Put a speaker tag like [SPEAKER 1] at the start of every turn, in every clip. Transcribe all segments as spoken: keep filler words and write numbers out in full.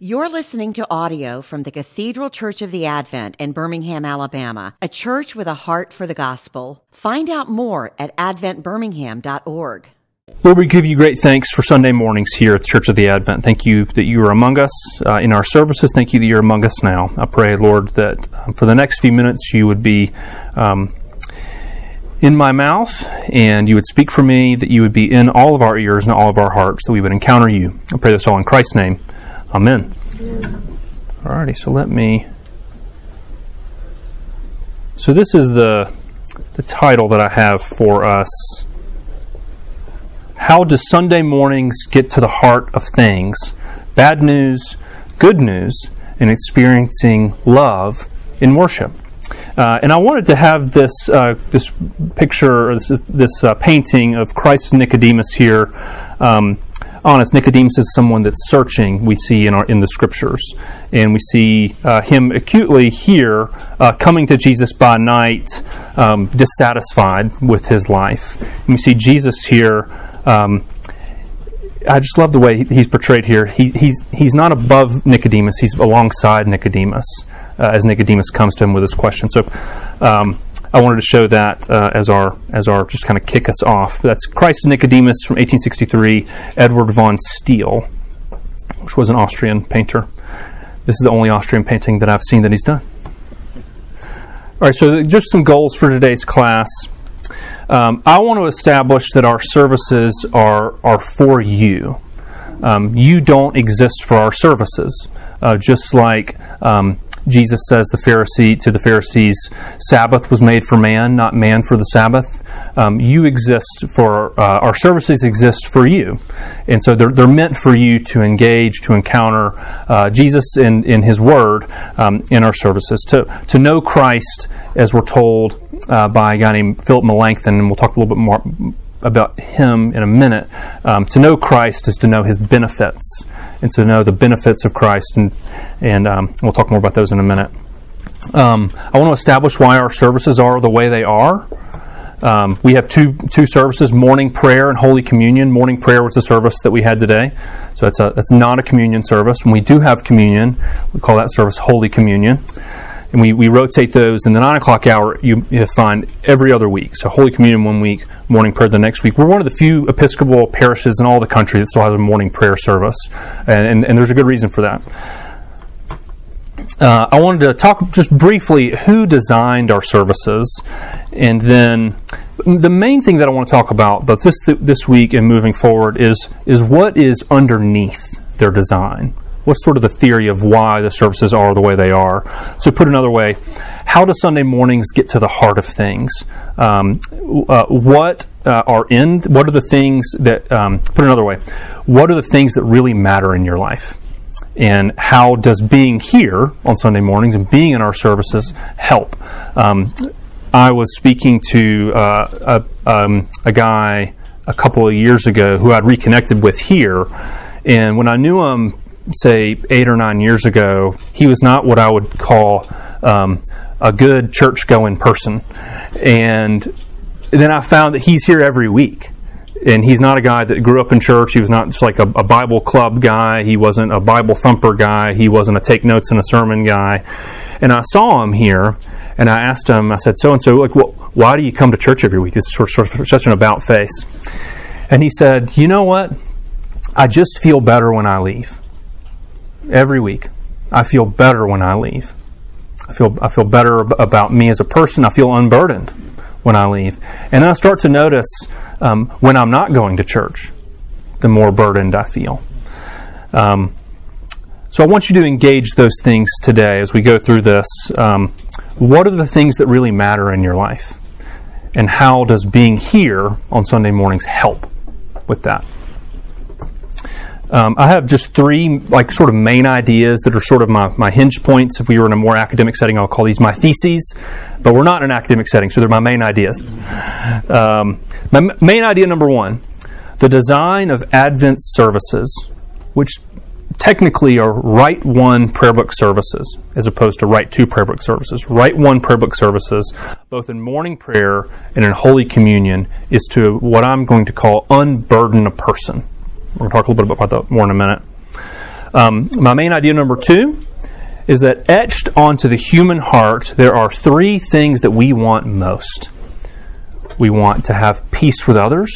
[SPEAKER 1] You're listening to audio from the Cathedral Church of the Advent in Birmingham, Alabama, a church with a heart for the gospel. Find out more at advent birmingham dot org.
[SPEAKER 2] Lord, we give you great thanks for Sunday mornings here at the Church of the Advent. Thank you that you are among us uh, in our services. Thank you that you're among us now. I pray, Lord, that um, for the next few minutes you would be um, in my mouth and you would speak for me, that you would be in all of our ears and all of our hearts, that we would encounter you. I pray this all in Christ's name. Amen. Amen. Alrighty, so let me... So this is the the title that I have for us. How do Sunday mornings get to the heart of things? Bad news, good news, and experiencing love in worship. Uh, and I wanted to have this uh, this picture, or this, this uh, painting of Christ and Nicodemus here. Um, honest, Nicodemus is someone that's searching, we see in our in the Scriptures. And we see uh, him acutely here, uh, coming to Jesus by night, um, dissatisfied with his life. And we see Jesus here. Um, I just love the way he's portrayed here. He, he's he's not above Nicodemus. He's alongside Nicodemus uh, as Nicodemus comes to him with his question. So um, I wanted to show that uh, as our as our just kind of kick us off. That's Christ and Nicodemus from eighteen sixty-three, Edward von Steele, which was an Austrian painter. This is the only Austrian painting that I've seen that he's done. All right, so just some goals for today's class. Um, I want to establish that our services are are for you. Um, you don't exist for our services. Uh, just like um, Jesus says the Pharisee to the Pharisees, Sabbath was made for man, not man for the Sabbath. Um, you exist for, uh, our services exist for you. And so they're, they're meant for you to engage, to encounter uh, Jesus in, in His Word um, in our services. To, to know Christ, as we're told uh, by a guy named Philip Melanchthon, and we'll talk a little bit more about him in a minute. Um, to know Christ is to know His benefits, and to know the benefits of Christ, and and um, we'll talk more about those in a minute. Um, I want to establish why our services are the way they are. Um, we have two two services: morning prayer and Holy Communion. Morning prayer was the service that we had today, so it's a it's not a communion service. When we do have communion, we call that service Holy Communion. And we, we rotate those in the nine o'clock hour. You, you find every other week. So Holy Communion one week, morning prayer the next week. We're one of the few Episcopal parishes in all the country that still has a morning prayer service, and and, and there's a good reason for that. Uh, I wanted to talk just briefly who designed our services, and then the main thing that I want to talk about, both this this week and moving forward, is is what is underneath their design. What's sort of the theory of why the services are the way they are? So put another way, how do Sunday mornings get to the heart of things? Um, uh, what uh, are in? What are the things that? Um, put another way, what are the things that really matter in your life? And how does being here on Sunday mornings and being in our services help? Um, I was speaking to uh, a, um, a guy a couple of years ago who I'd reconnected with here, and when I knew him, say eight or nine years ago, he was not what I would call um, a good church-going person. And then I found that he's here every week. And he's not a guy that grew up in church. He was not just like a, a Bible club guy. He wasn't a Bible thumper guy. He wasn't a take notes in a sermon guy. And I saw him here, and I asked him, I said, so-and-so, like, well, why do you come to church every week? This is sort of, sort of such an about face. And he said, you know what? I just feel better when I leave. Every week, I feel better when I leave. I feel I feel better ab- about me as a person. I feel unburdened when I leave. And then I start to notice um, when I'm not going to church, the more burdened I feel. Um, so I want you to engage those things today as we go through this. Um, what are the things that really matter in your life? And how does being here on Sunday mornings help with that? Um, I have just three, like, sort of main ideas that are sort of my, my hinge points. If we were in a more academic setting, I'll call these my theses. But we're not in an academic setting, so they're my main ideas. Um, my m- main idea number one, the design of Advent services, which technically are Rite One prayer book services, as opposed to Rite Two prayer book services. Rite One prayer book services, both in morning prayer and in Holy Communion, is to what I'm going to call unburden a person. We're going to talk a little bit about that more in a minute. Um, my main idea number two is that etched onto the human heart, there are three things that we want most. We want to have peace with others,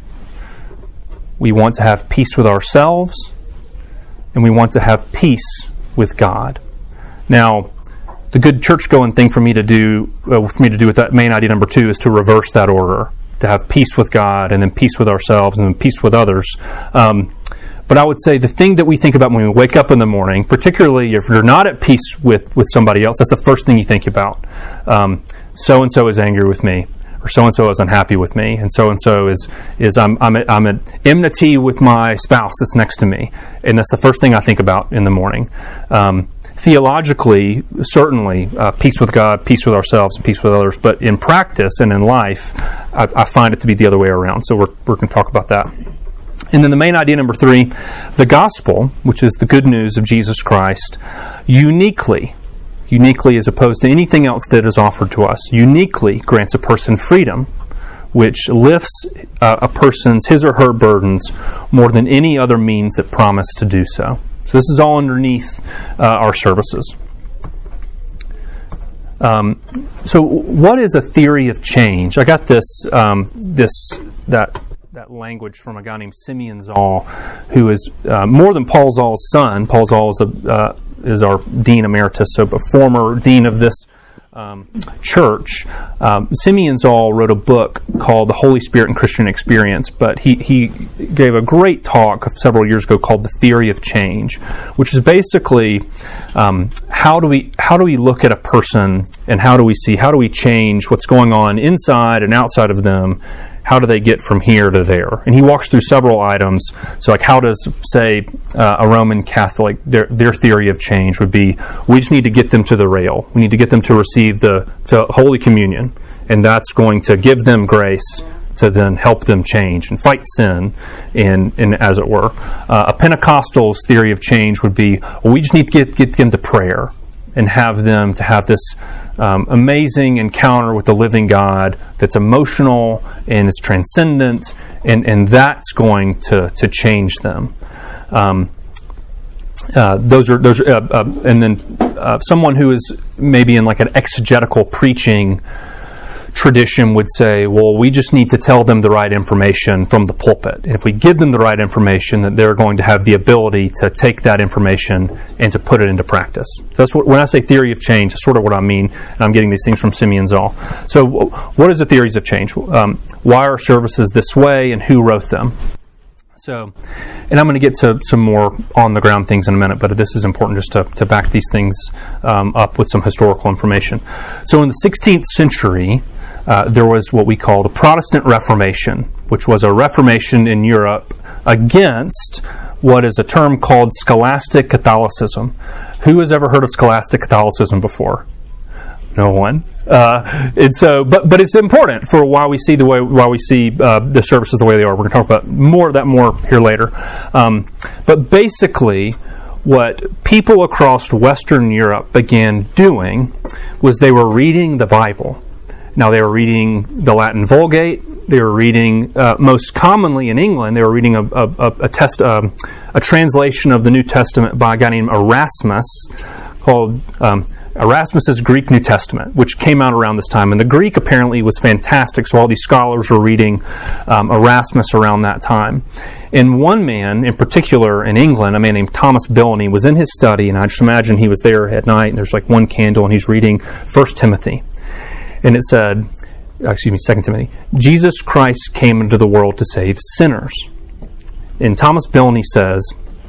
[SPEAKER 2] we want to have peace with ourselves, and we want to have peace with God. Now, the good church-going thing for me to do, uh, for me to do with that main idea number two, is to reverse that order, to have peace with God, and then peace with ourselves, and then peace with others. Um, but I would say the thing that we think about when we wake up in the morning, particularly if you're not at peace with, with somebody else, that's the first thing you think about. Um, so-and-so is angry with me, or so-and-so is unhappy with me, and so-and-so is, is I'm, I'm, at, I'm at enmity with my spouse that's next to me. And that's the first thing I think about in the morning. Um, Theologically, certainly, uh, peace with God, peace with ourselves, and peace with others. But in practice and in life, I, I find it to be the other way around. So we're, we're going to talk about that. And then the main idea number three, the gospel, which is the good news of Jesus Christ, uniquely, uniquely as opposed to anything else that is offered to us, uniquely grants a person freedom, which lifts uh, a person's, his or her burdens more than any other means that promise to do so. So this is all underneath uh, our services. Um, so what is a theory of change? I got this um, this that that language from a guy named Simeon Zoll, who is uh, more than Paul Zoll's son. Paul Zoll is, a, uh, is our dean emeritus, so a former dean of this Um, church. Um, Simeon Zoll wrote a book called The Holy Spirit and Christian Experience, but he, he gave a great talk several years ago called The Theory of Change, which is basically um, how do we how do we look at a person and how do we see, how do we change what's going on inside and outside of them. How do they get from here to there? And he walks through several items. So like how does, say, uh, a Roman Catholic, their their theory of change would be, we just need to get them to the rail. We need to get them to receive the to Holy Communion. And that's going to give them grace to then help them change and fight sin, and, and as it were. Uh, a Pentecostal's theory of change would be, well, we just need to get, get them to prayer and have them to have this um, amazing encounter with the living God that's emotional and is transcendent, and, and that's going to, to change them. Um, uh, those are those, are, uh, uh, and then uh, someone who is maybe in like an exegetical preaching tradition would say, well, we just need to tell them the right information from the pulpit. And if we give them the right information, that they're going to have the ability to take that information and to put it into practice. So that's what, when I say theory of change, that's sort of what I mean. And I'm getting these things from Simeon Zoll. So what is the theories of change? Um, why are services this way, and who wrote them? So, and I'm going to get to some more on-the-ground things in a minute, but this is important just to, to back these things um, up with some historical information. So in the sixteenth century, Uh, there was what we call the Protestant Reformation, which was a reformation in Europe against what is a term called Scholastic Catholicism. Who has ever heard of Scholastic Catholicism before? No one. Uh, and so, but but it's important for why we see the way why we see uh, the services the way they are. We're going to talk about more of that more here later. Um, but basically, what people across Western Europe began doing was they were reading the Bible. Now, they were reading the Latin Vulgate. They were reading, uh, most commonly in England, they were reading a, a, a, test, uh, a translation of the New Testament by a guy named Erasmus called um, Erasmus's Greek New Testament, which came out around this time. And the Greek apparently was fantastic, so all these scholars were reading um, Erasmus around that time. And one man in particular in England, a man named Thomas Bilney, was in his study, and I just imagine he was there at night, and there's like one candle, and he's reading First Timothy. And it said, excuse me, Second Timothy, Jesus Christ came into the world to save sinners. And Thomas Bilney says,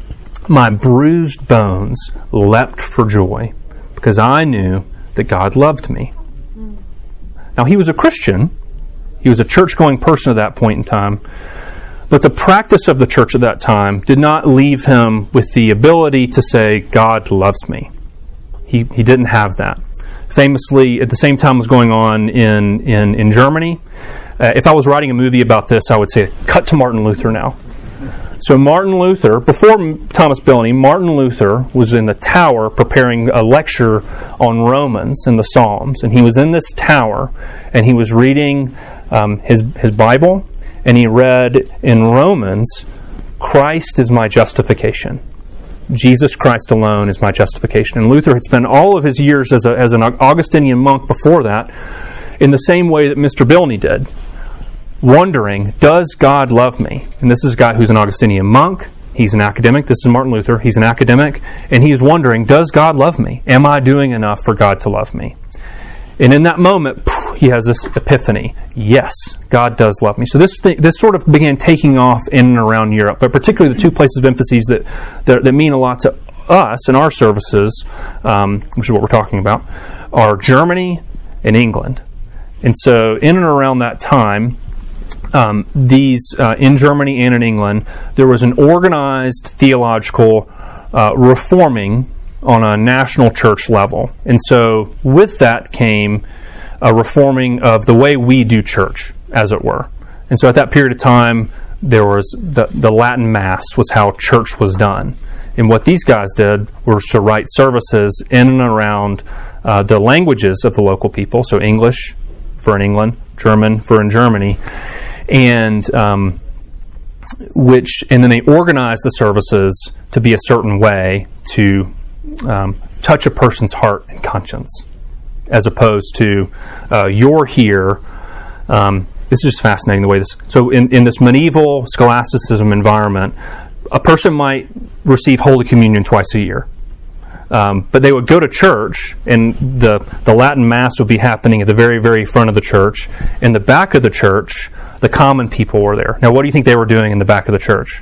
[SPEAKER 2] my bruised bones leapt for joy because I knew that God loved me. Mm. Now, he was a Christian. He was a church-going person at that point in time. But the practice of the church at that time did not leave him with the ability to say, God loves me. He, he didn't have that. Famously, at the same time was going on in, in, in Germany. Uh, if I was writing a movie about this, I would say, cut to Martin Luther now. So Martin Luther, before Thomas Bilney, Martin Luther was in the tower preparing a lecture on Romans and the Psalms. And he was in this tower, and he was reading um, his, his Bible, and he read in Romans, Christ is my justification. Jesus Christ alone is my justification. And Luther had spent all of his years as, a, as an Augustinian monk before that in the same way that Mister Bilney did, wondering, does God love me? And this is a guy who's an Augustinian monk. He's an academic. This is Martin Luther. He's an academic. And he's wondering, does God love me? Am I doing enough for God to love me? And in that moment, he has this epiphany. Yes, God does love me. So this th- this sort of began taking off in and around Europe, but particularly the two places of emphasis that, that, that mean a lot to us in our services, um, which is what we're talking about, are Germany and England. And so in and around that time, um, these uh, in Germany and in England, there was an organized theological uh, reforming on a national church level. And so with that came a reforming of the way we do church, as it were. And so at that period of time, there was the, the Latin Mass was how church was done. And what these guys did was to write services in and around uh, the languages of the local people, so English for in England, German for in Germany, and um, which and then they organized the services to be a certain way to Um, touch a person's heart and conscience, as opposed to uh, you're here. Um, this is just fascinating the way this. So, in, in this medieval scholasticism environment, a person might receive Holy Communion twice a year, um, but they would go to church, and the the Latin Mass would be happening at the very, very front of the church. In the back of the church, the common people were there. Now, what do you think they were doing in the back of the church?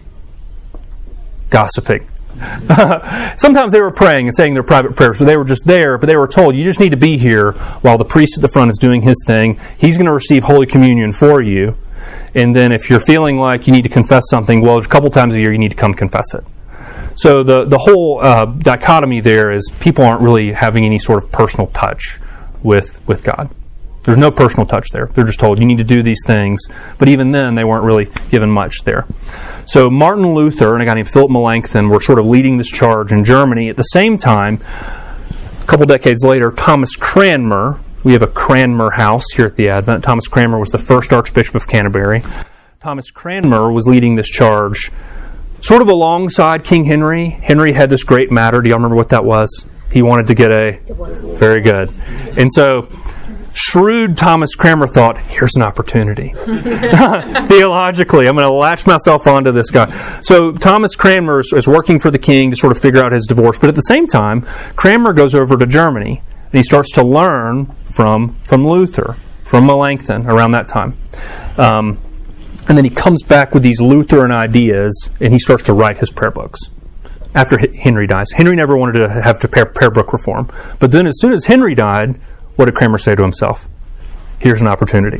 [SPEAKER 2] Gossiping. Sometimes they were praying and saying their private prayers, so they were just there, but they were told, you just need to be here while the priest at the front is doing his thing. He's going to receive Holy Communion for you, and then if you're feeling like you need to confess something, well, a couple times a year you need to come confess it. So the, the whole uh, dichotomy there is people aren't really having any sort of personal touch with, with God. There's no personal touch there. They're just told, you need to do these things. But even then, they weren't really given much there. So Martin Luther and a guy named Philip Melanchthon were sort of leading this charge in Germany. At the same time, a couple decades later, Thomas Cranmer, we have a Cranmer house here at the Advent. Thomas Cranmer was the first Archbishop of Canterbury. Thomas Cranmer was leading this charge sort of alongside King Henry. Henry had this great matter. Do y'all remember what that was? He wanted to get a... Very good. And so... shrewd Thomas Cranmer thought, here's an opportunity. Theologically, I'm going to latch myself onto this guy. So Thomas Cranmer is, is working for the king to sort of figure out his divorce, but at the same time, Cranmer goes over to Germany, and he starts to learn from, from Luther, from Melanchthon, around that time. Um, and then he comes back with these Lutheran ideas, and he starts to write his prayer books. After Henry dies. Henry never wanted to have to prayer, prayer book reform. But then as soon as Henry died, what did Cranmer say to himself? Here's an opportunity.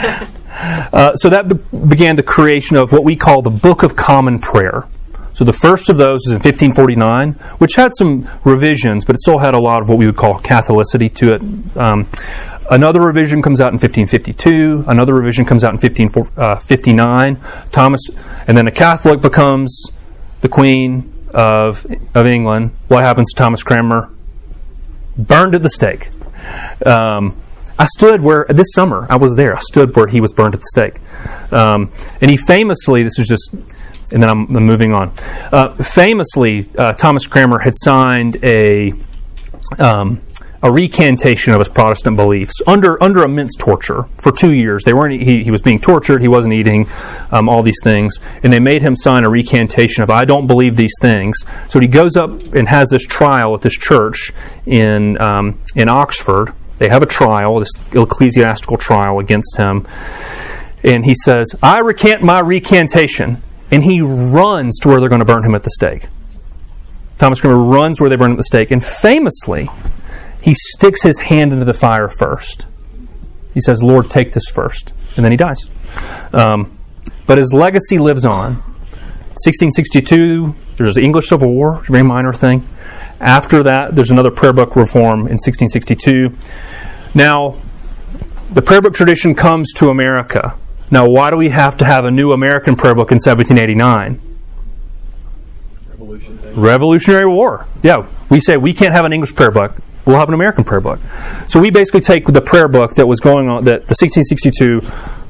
[SPEAKER 2] uh, so that be- began the creation of what we call the Book of Common Prayer. So the first of those is in fifteen forty-nine, which had some revisions, but it still had a lot of what we would call Catholicity to it. Um, another revision comes out in fifteen fifty-two. Another revision comes out in fifteen fifty-nine. Thomas, and then a Catholic becomes the Queen of of England. What happens to Thomas Cranmer? Burned at the stake. Um, I stood where, this summer, I was there. I stood where he was burned at the stake. Um, and he famously, this is just, and then I'm, I'm moving on. Uh, famously, uh, Thomas Cranmer had signed a um, a recantation of his Protestant beliefs under under immense torture for two years. They weren't. He, he was being tortured. He wasn't eating um, all these things, and they made him sign a recantation of I don't believe these things. So he goes up and has this trial at this church in um, in Oxford. They have a trial, this ecclesiastical trial against him, and he says, "I recant my recantation," and he runs to where they're going to burn him at the stake. Thomas Cranmer runs where they burn him at the stake, and famously, he sticks his hand into the fire first. He says, Lord, take this first. And then he dies. Um, but his legacy lives on. sixteen sixty-two, there's the English Civil War, a very minor thing. After that, there's another prayer book reform in sixteen sixty-two. Now, the prayer book tradition comes to America. Now, why do we have to have a new American prayer book in seventeen eighty-nine? Revolutionary. Revolutionary War. Yeah, we say we can't have an English prayer book. We'll have an American prayer book. So we basically take the prayer book that was going on, that the sixteen sixty-two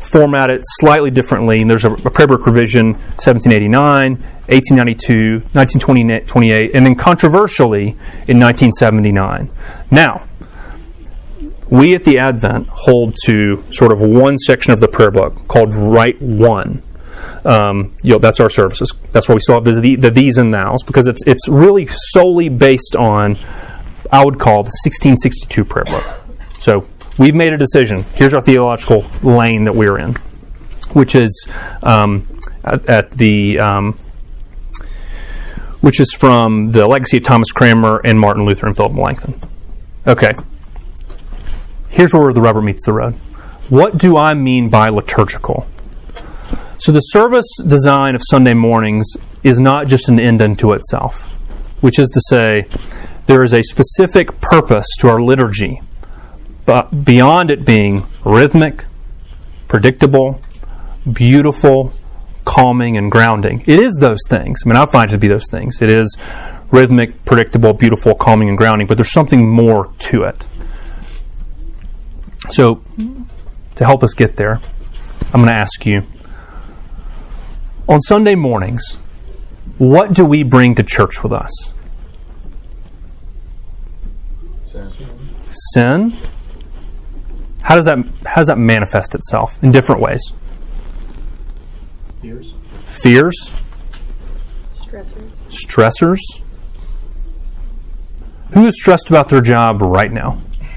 [SPEAKER 2] format it slightly differently. And there's a, a prayer book revision, seventeen eighty-nine, eighteen ninety-two, nineteen twenty-eight, and then controversially in nineteen seventy-nine. Now, we at the Advent hold to sort of one section of the prayer book called Rite One. Um, you know, that's our services. That's why we still have the, the, the these and thous, because it's it's really solely based on, I would call, the sixteen sixty-two prayer book. So we've made a decision. Here's our theological lane that we're in, which is um, at, at the um, which is from the legacy of Thomas Cranmer and Martin Luther and Philip Melanchthon. Okay. Here's where the rubber meets the road. What do I mean by liturgical? So the service design of Sunday mornings is not just an end unto itself, which is to say there is a specific purpose to our liturgy, but beyond it being rhythmic, predictable, beautiful, calming, and grounding. It is those things. I mean, I find it to be those things. It is rhythmic, predictable, beautiful, calming, and grounding, but there's something more to it. So, to help us get there, I'm going to ask you, on Sunday mornings, what do we bring to church with us?
[SPEAKER 3] Sin.
[SPEAKER 2] Sin? How does that how does that manifest itself in different ways?
[SPEAKER 3] Fears.
[SPEAKER 2] Fears?
[SPEAKER 4] Stressors.
[SPEAKER 2] Stressors? Who is stressed about their job right now?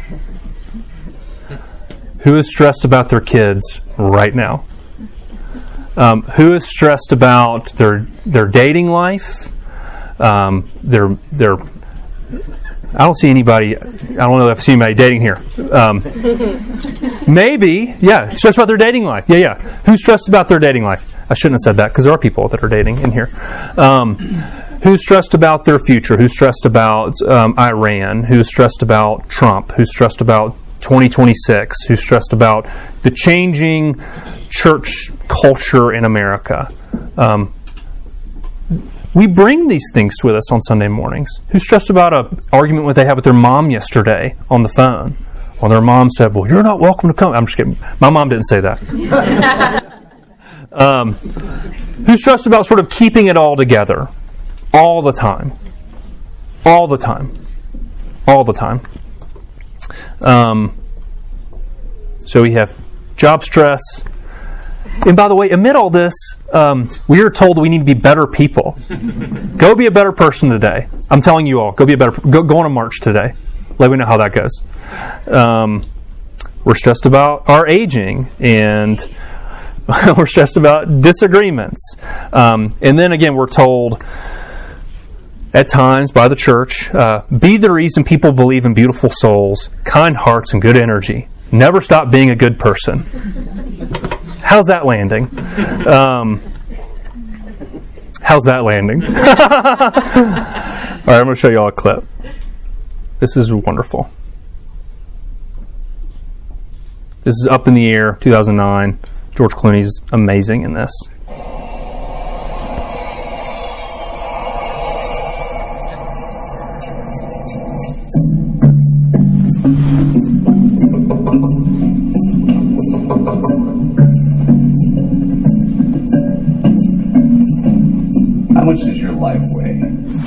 [SPEAKER 2] Who is stressed about their kids right now? Um, who is stressed about their their dating life? Um, their their. I don't see anybody. I don't know if I've seen anybody dating here. Um, maybe, yeah, stressed about their dating life. Yeah, yeah. Who's stressed about their dating life? I shouldn't have said that because there are people that are dating in here. Um, who's stressed about their future? Who's stressed about um, Iran? Who's stressed about Trump? Who's stressed about twenty twenty-six? Who's stressed about the changing church culture in America? Um, we bring these things with us on Sunday mornings. Who's stressed about an argument what they had with their mom yesterday on the phone? Well, their mom said, well, you're not welcome to come. I'm just kidding. My mom didn't say that. um, who's stressed about sort of keeping it all together all the time? All the time. All the time. Um, so we have job stress. And by the way, amid all this, um, we are told that we need to be better people. Go be a better person today. I'm telling you all, go be a better. Go, go on a march today. Let me know how that goes. Um, we're stressed about our aging, and we're stressed about disagreements. Um, and then again, we're told at times by the church, uh, be the reason people believe in beautiful souls, kind hearts, and good energy. Never stop being a good person. How's that landing? Um, how's that landing? All right, I'm going to show you all a clip. This is wonderful. This is Up in the Air, two thousand nine. George Clooney's amazing in this.
[SPEAKER 5] How much does your life weigh?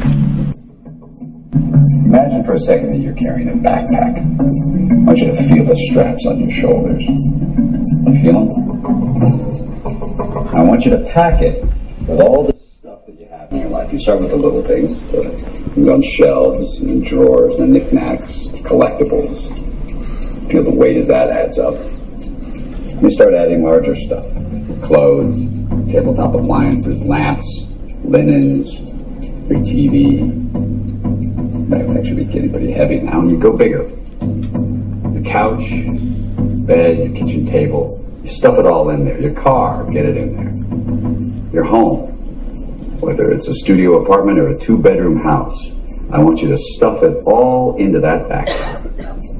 [SPEAKER 5] Imagine for a second that you're carrying a backpack. I want you to feel the straps on your shoulders. You feel them? I want you to pack it with all the stuff that you have in your life. You start with the little things, the things on shelves and drawers and knickknacks, collectibles. Feel the weight as that adds up. You start adding larger stuff. Clothes, tabletop appliances, lamps, linens, big T V. That should be getting pretty heavy now. And you go bigger. The couch, bed, your kitchen table. You stuff it all in there. Your car, get it in there. Your home, whether it's a studio apartment or a two-bedroom house, I want you to stuff it all into that backpack.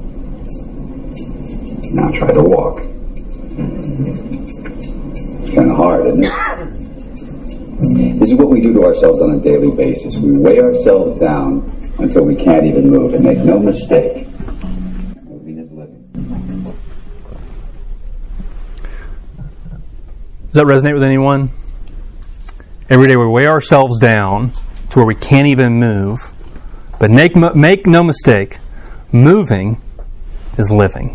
[SPEAKER 5] Now try to walk. It's kind of hard, isn't it? This is what we do to ourselves on a daily basis. We weigh ourselves down until we can't even move. And make no mistake, moving is living.
[SPEAKER 2] Does that resonate with anyone? Every day we weigh ourselves down to where we can't even move. But make, make no mistake, moving is living.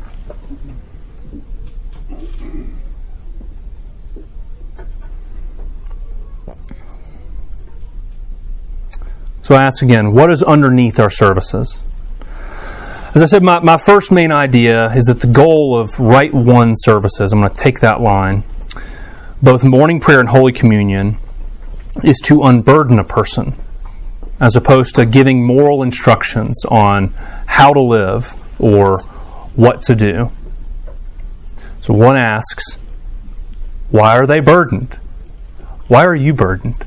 [SPEAKER 2] So I ask again, what is underneath our services? As I said, my, my first main idea is that the goal of Rite One services, I'm going to take that line, both morning prayer and Holy Communion, is to unburden a person, as opposed to giving moral instructions on how to live or what to do. So one asks, why are they burdened? Why are you burdened?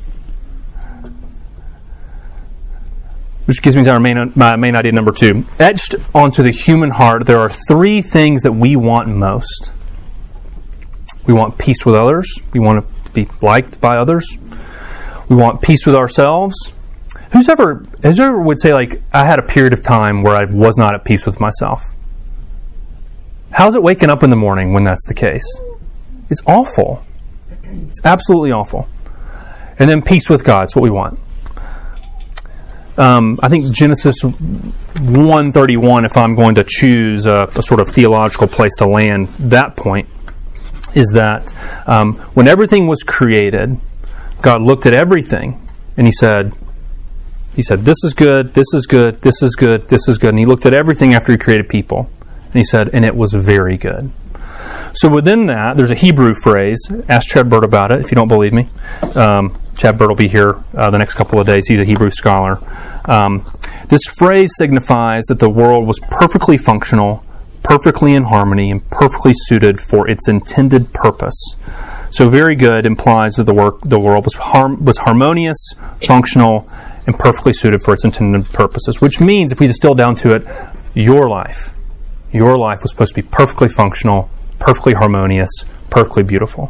[SPEAKER 2] Which gives me to our main, my main idea number two. Etched onto the human heart, there are three things that we want most. We want peace with others. We want to be liked by others. We want peace with ourselves. Who's ever, who's ever would say, like, I had a period of time where I was not at peace with myself? How's it waking up in the morning when that's the case? It's awful. It's absolutely awful. And then peace with God is what we want. Um, I think Genesis one thirty-one, if I'm going to choose a, a sort of theological place to land that point, is that um, when everything was created, God looked at everything and He said, He said, this is good, this is good, this is good, this is good. And He looked at everything after He created people. And He said, and it was very good. So within that, there's a Hebrew phrase. Ask Chad Bird about it if you don't believe me. Um, Chad Bird will be here uh, the next couple of days. He's a Hebrew scholar. Um, this phrase signifies that the world was perfectly functional, perfectly in harmony, and perfectly suited for its intended purpose. So very good implies that the work, the world was har- was harmonious, functional, and perfectly suited for its intended purposes. Which means, if we distill down to it, your life, your life was supposed to be perfectly functional, perfectly harmonious, perfectly beautiful.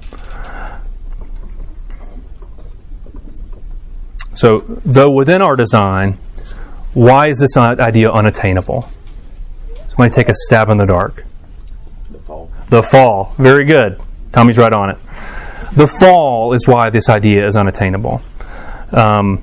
[SPEAKER 2] So, though within our design, why is this idea unattainable? Somebody take a stab in the dark.
[SPEAKER 3] The fall.
[SPEAKER 2] The fall. Very good. Tommy's right on it. The fall is why this idea is unattainable. Um,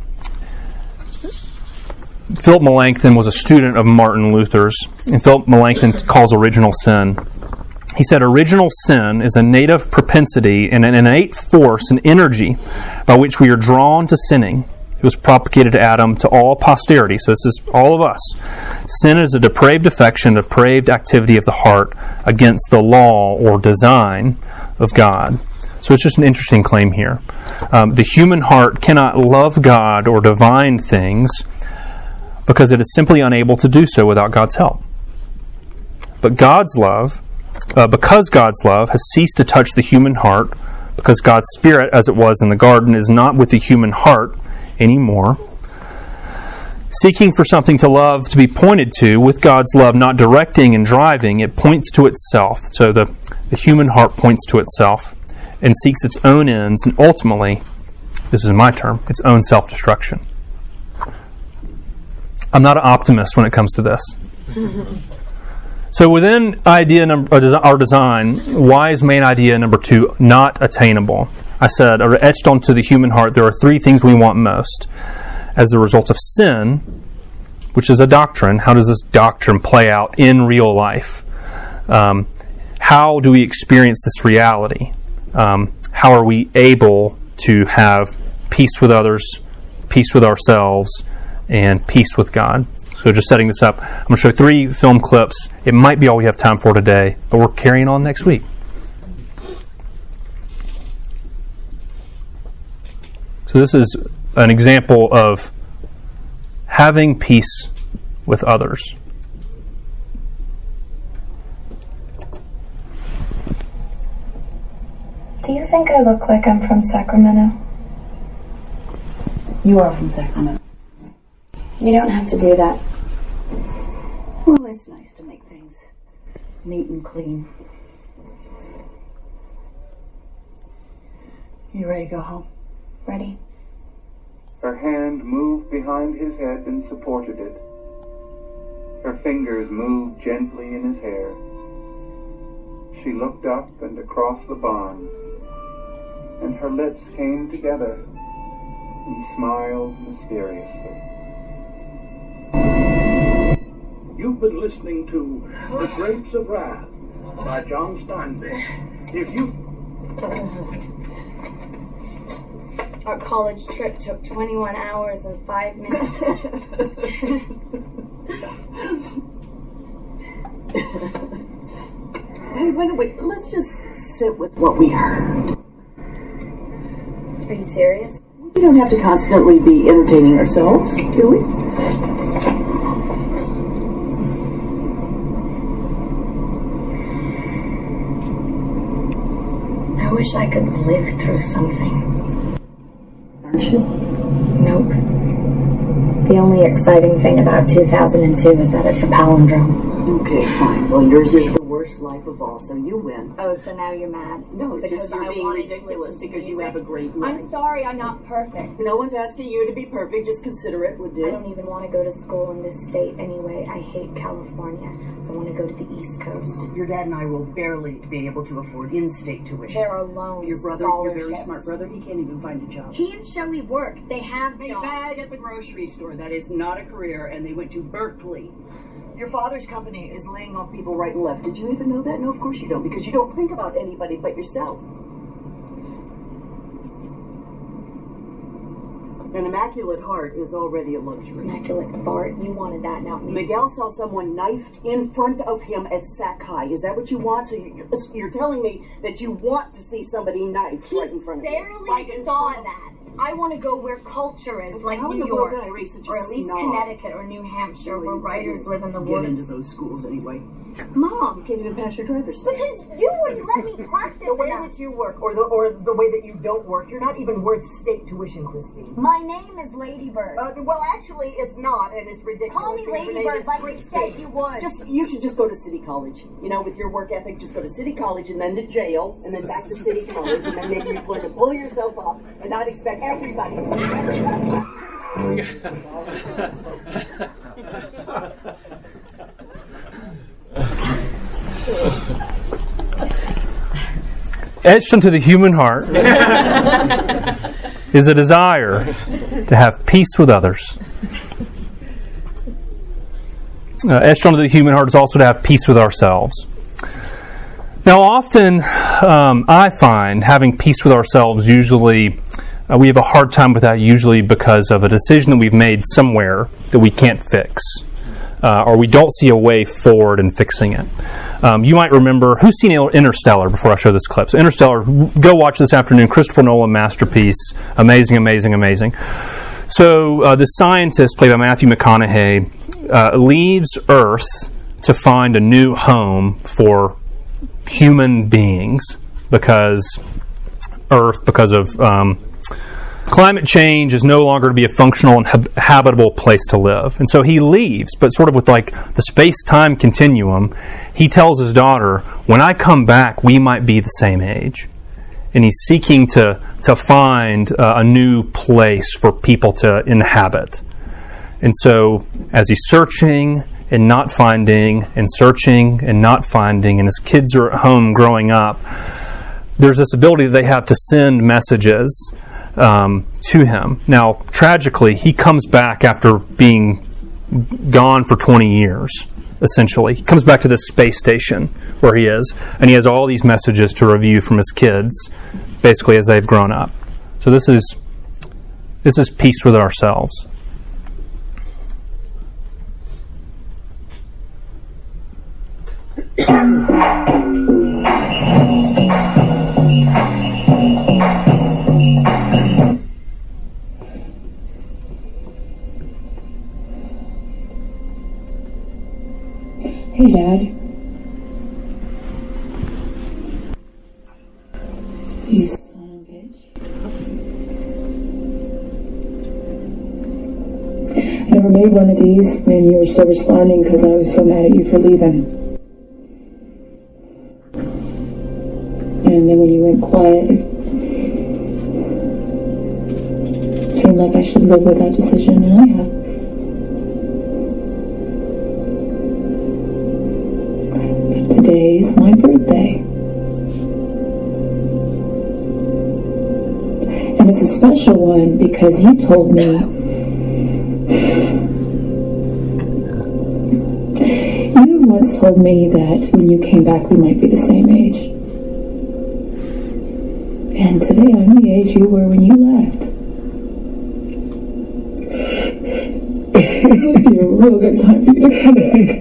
[SPEAKER 2] Philip Melanchthon was a student of Martin Luther's, and Philip Melanchthon calls original sin. He said, original sin is a native propensity and an innate force and energy by which we are drawn to sinning. It was propagated to Adam to all posterity, so this is all of us. Sin is a depraved affection, a depraved activity of the heart against the law or design of God. So it's just an interesting claim here. Um, the human heart cannot love God or divine things because it is simply unable to do so without God's help. But God's love, uh, because God's love has ceased to touch the human heart, because God's Spirit, as it was in the garden, is not with the human heart anymore, seeking for something to love to be pointed to, with God's love not directing and driving, it points to itself. So the, the human heart points to itself and seeks its own ends, and ultimately, this is my term, its own self-destruction. I'm not an optimist when it comes to this. So within idea number, our design, why is main idea number two not attainable? I said, or etched onto the human heart, there are three things we want most. As the result of sin, which is a doctrine, how does this doctrine play out in real life? Um, how do we experience this reality? Um, how are we able to have peace with others, peace with ourselves, and peace with God? So just setting this up, I'm going to show three film clips. It might be all we have time for today, but we're carrying on next week. So this is an example of having peace with others.
[SPEAKER 6] Do you think I look like I'm from Sacramento?
[SPEAKER 7] You are from Sacramento.
[SPEAKER 6] You don't have to do that.
[SPEAKER 7] Well, it's nice to make things neat and clean. You ready to go home?
[SPEAKER 6] Ready?
[SPEAKER 8] Her hand moved behind his head and supported it. Her fingers moved gently in his hair. She looked up and across the barn. and her lips came together. He smiled mysteriously.
[SPEAKER 3] You've been listening to The Grapes of Wrath by John Steinbeck. If you...
[SPEAKER 6] Our college trip took twenty-one hours and five minutes.
[SPEAKER 7] Hey, wait, wait, let's just sit with what we heard.
[SPEAKER 6] Are you serious?
[SPEAKER 7] We don't have to constantly be entertaining ourselves, do we?
[SPEAKER 6] I wish I could live through something.
[SPEAKER 7] Aren't you?
[SPEAKER 6] Nope. The only exciting thing about two thousand two is that it's a palindrome.
[SPEAKER 7] Okay, fine. Well, yours is the worst life of all, so you win.
[SPEAKER 6] Oh, so now you're mad?
[SPEAKER 7] No, it's
[SPEAKER 6] because
[SPEAKER 7] just you're
[SPEAKER 6] I
[SPEAKER 7] being
[SPEAKER 6] wanted to
[SPEAKER 7] ridiculous
[SPEAKER 6] listen to
[SPEAKER 7] because you
[SPEAKER 6] music.
[SPEAKER 7] have a great life.
[SPEAKER 6] I'm sorry, I'm not perfect.
[SPEAKER 7] No one's asking you to be perfect. Just consider it would do.
[SPEAKER 6] I don't even want to go to school in this state anyway. I hate California. I want to go to the East Coast.
[SPEAKER 7] Your dad and I will barely be able to afford in-state tuition.
[SPEAKER 6] There are loans,
[SPEAKER 7] Your brother, your very
[SPEAKER 6] scholarships.
[SPEAKER 7] smart brother, he can't even find a job.
[SPEAKER 6] He and Shelley work. They have
[SPEAKER 7] They
[SPEAKER 6] jobs.
[SPEAKER 7] bag at the grocery store. That is not a career, and they went to Berkeley. Your father's company is laying off people right and left. Did you even know that? No, of course you don't, because you don't think about anybody but yourself. An immaculate heart is already a luxury.
[SPEAKER 6] Immaculate Bart, you wanted that, not me.
[SPEAKER 7] Miguel saw someone knifed in front of him at Sac High. Is that what you want? So you, you're telling me that you want to see somebody knifed
[SPEAKER 6] He
[SPEAKER 7] right in front of you?
[SPEAKER 6] barely
[SPEAKER 7] Right in
[SPEAKER 6] saw
[SPEAKER 7] front of-
[SPEAKER 6] that. I want to go where culture is, like
[SPEAKER 7] How in
[SPEAKER 6] New
[SPEAKER 7] the world
[SPEAKER 6] York,
[SPEAKER 7] did I raise such a
[SPEAKER 6] or at least
[SPEAKER 7] snob?
[SPEAKER 6] Connecticut or New Hampshire, where writers live in the
[SPEAKER 7] Get into
[SPEAKER 6] woods.
[SPEAKER 7] those schools anyway.
[SPEAKER 6] Mom,
[SPEAKER 7] You can't even pass your driver's test.
[SPEAKER 6] because you wouldn't let me practice
[SPEAKER 7] The way
[SPEAKER 6] enough.
[SPEAKER 7] that you work, or the or the way that you don't work, you're not even worth state tuition, Christine.
[SPEAKER 6] My name is Ladybird.
[SPEAKER 7] Uh, well, actually, it's not, and it's ridiculous.
[SPEAKER 6] Call me
[SPEAKER 7] because your name
[SPEAKER 6] Ladybird
[SPEAKER 7] is
[SPEAKER 6] like you
[SPEAKER 7] Christine.
[SPEAKER 6] said you would.
[SPEAKER 7] Just you should just go to City College. You know, with your work ethic, just go to City College and then to jail, and then back to City College, and then maybe you learn to pull yourself up and not expect everybody to do that.
[SPEAKER 2] Etched into the human heart is a desire to have peace with others. Uh, etched onto the human heart is also to have peace with ourselves. Now, often um, I find having peace with ourselves usually, uh, we have a hard time with that usually because of a decision that we've made somewhere that we can't fix. Uh, or we don't see a way forward in fixing it. Um, you might remember, who's seen Interstellar before I show this clip? So Interstellar, go watch this afternoon, Christopher Nolan masterpiece, amazing, amazing, amazing. So uh, the scientist, played by Matthew McConaughey, uh, leaves Earth to find a new home for human beings because Earth, because of um, climate change, is no longer to be a functional and hab- habitable place to live. And so he leaves, but sort of with like the space-time continuum, he tells his daughter, when I come back, we might be the same age. And he's seeking to, to find uh, a new place for people to inhabit. And so as he's searching and not finding, and searching and not finding, and his kids are at home growing up, there's this ability that they have to send messages Um, to him. Now, tragically, he comes back after being gone for twenty years, essentially. He comes back to this space station where he is, and he has all these messages to review from his kids, basically as they've grown up. So this is this is peace with ourselves.
[SPEAKER 4] Hey, Dad. You son of a bitch. I never made one of these when you were still responding because I was so mad at you for leaving. And then when you went quiet, it seemed like I should live with that decision, and I have. Today's my birthday. a special one because you told me you once told me that when you came back we might be the same age. And today I'm the age you were when you left. It's going to be a real good time for you to come back.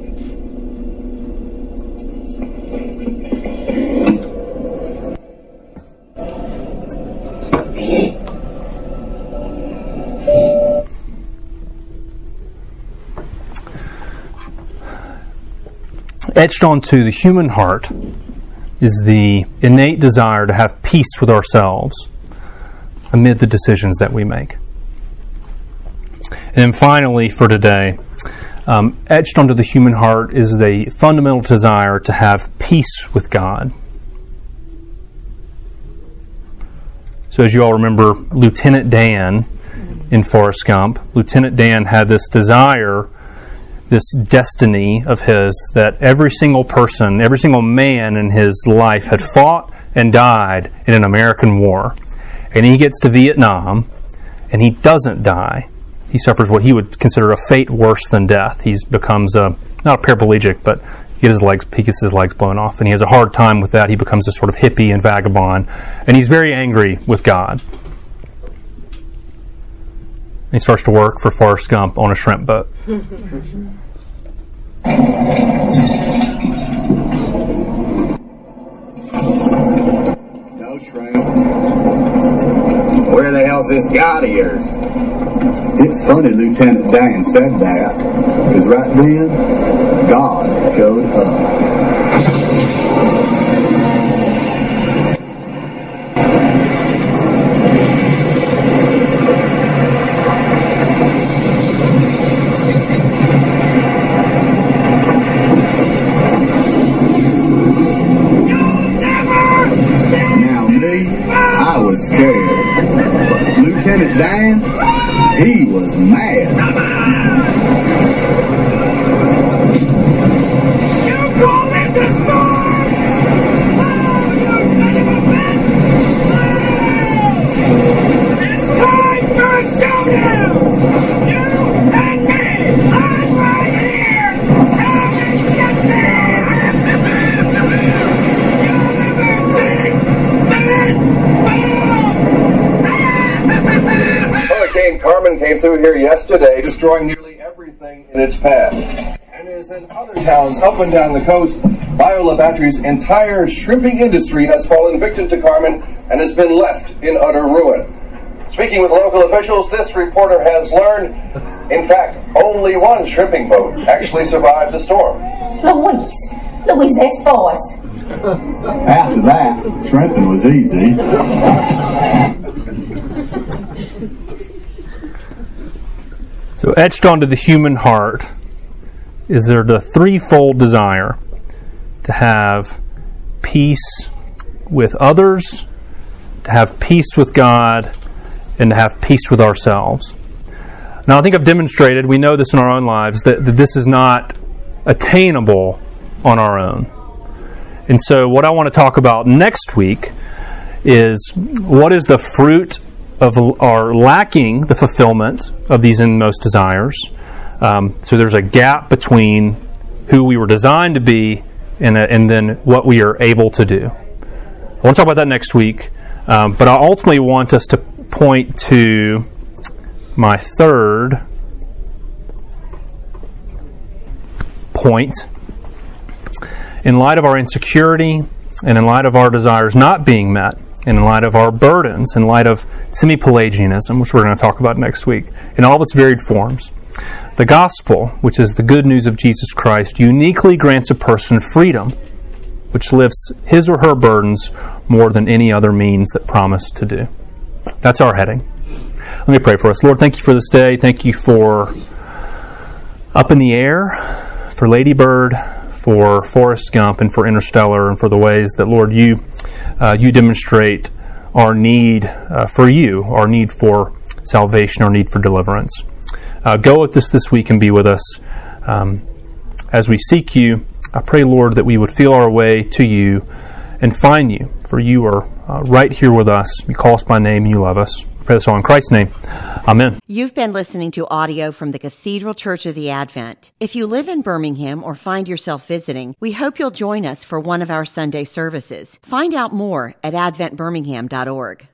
[SPEAKER 2] Etched onto the human heart is the innate desire to have peace with ourselves amid the decisions that we make. And then finally, for today, um, etched onto the human heart is the fundamental desire to have peace with God. So as you all remember, Lieutenant Dan in Forrest Gump, Lieutenant Dan had this desire, this destiny of his, that every single person, every single man in his life had fought and died in an American war. And he gets to Vietnam, and he doesn't die. He suffers what he would consider a fate worse than death. He becomes a, not a paraplegic, but he gets his legs, he gets his legs blown off, and he has a hard time with that. He becomes a sort of hippie and vagabond, and he's very angry with God. He starts to work for Forrest Gump on a shrimp boat.
[SPEAKER 5] No shrimp. Where the hell's this God of yours? It's funny Lieutenant Dan said that, because right then, God showed up. Scared. But Lieutenant Dan, he was mad. You called it the storm! Oh, you son of a bitch! It's time for a showdown! You and me! I'm right here! Come and get me! You'll never see this!
[SPEAKER 9] Hurricane Carmen came through here yesterday, destroying nearly everything in its path. And as in other towns up and down the coast, Biola Battery's entire shrimping industry has fallen victim to Carmen and has been left in utter ruin. Speaking with local officials, this reporter has learned, in fact, only one shrimping boat actually survived the storm.
[SPEAKER 6] Louise, Louise, that's fast.
[SPEAKER 5] After that, shrimping was easy.
[SPEAKER 2] So etched onto the human heart is there the threefold desire to have peace with others, to have peace with God, and to have peace with ourselves. Now, I think I've demonstrated, we know this in our own lives, that, that this is not attainable on our own. And so what I want to talk about next week is what is the fruit of our lacking the fulfillment of these inmost desires. Um, so there's a gap between who we were designed to be and, uh, and then what we are able to do. I want to talk about that next week, um, but I ultimately want us to point to my third point. In light of our insecurity and in light of our desires not being met, and in light of our burdens, in light of semi-Pelagianism, which we're going to talk about next week, in all of its varied forms, the gospel, which is the good news of Jesus Christ, uniquely grants a person freedom, which lifts his or her burdens more than any other means that promise to do. That's our heading. Let me pray for us. Lord, thank you for this day. Thank you for Up in the Air, for Lady Bird, for Forrest Gump, and for Interstellar, and for the ways that, Lord, you uh, you demonstrate our need uh, for you, our need for salvation, our need for deliverance. Uh, go with us this week and be with us. Um, as we seek you, I pray, Lord, that we would feel our way to you and find you, for you are uh, right here with us. You call us by name, you love us. We pray this all in Christ's name. Amen.
[SPEAKER 1] You've been listening to audio from the Cathedral Church of the Advent. If you live in Birmingham or find yourself visiting, we hope you'll join us for one of our Sunday services. Find out more at advent birmingham dot org.